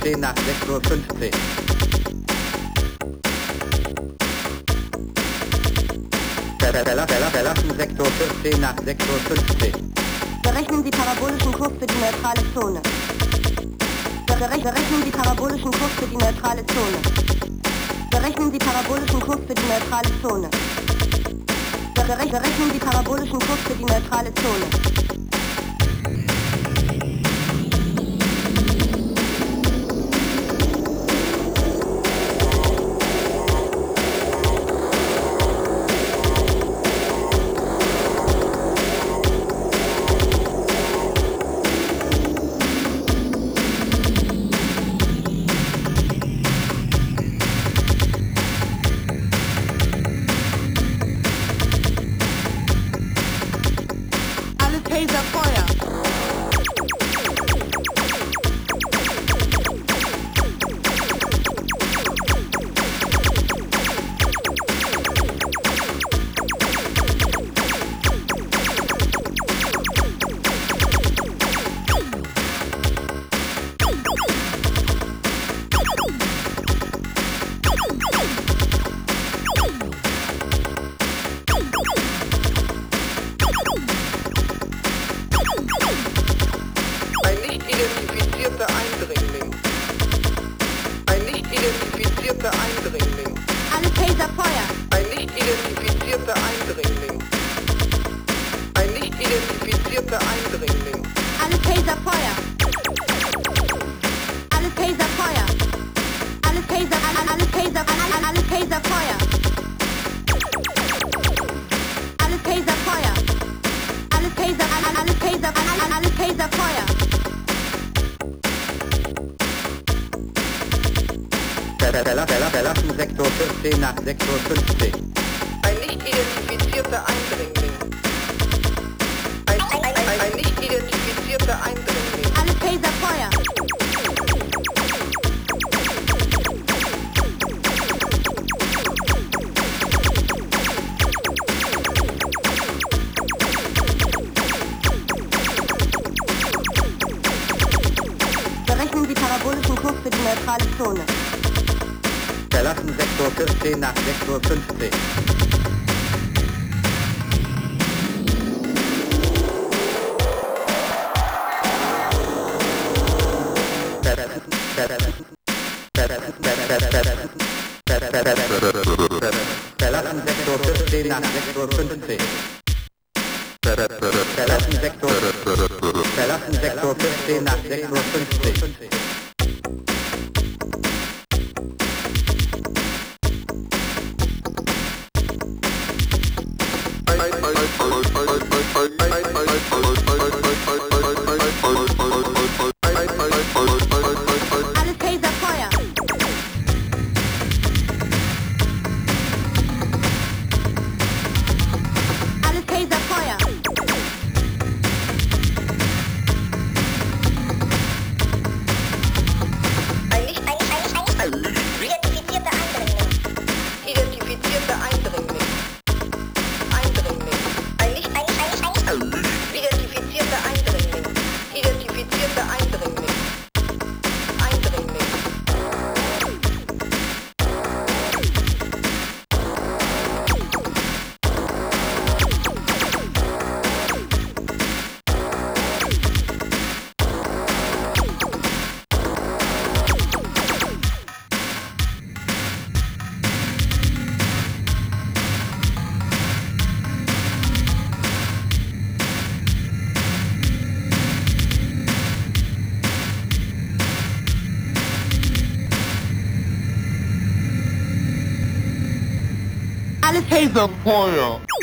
10 nach 6:15 Uhr. Verlassen Sektor 10 nach 6:15 Uhr. Berechnen Sie parabolischen Kurs für die neutrale Zone. Berechnen Sie parabolischen Kurs für die neutrale Zone. Berechnen Sie parabolischen Kurs für die neutrale Zone. Berechnen Sie parabolischen Kurs für die neutrale Zone. Verlassen Sektor 14 nach 6:15 Uhr. Ein nicht identifizierter Eindringling. Ein nicht identifizierter Eindringling. Alle Taser Feuer. Berechnen Sie parabolischen Kurs für die neutrale Zone. Verlassen Sektor 14 nach 6:15 Uhr. Verlassen Sektor 14 nach 6:15 Uhr. Verlassen Sektor 14 nach 6:15 Uhr. Alle Taser Feuer.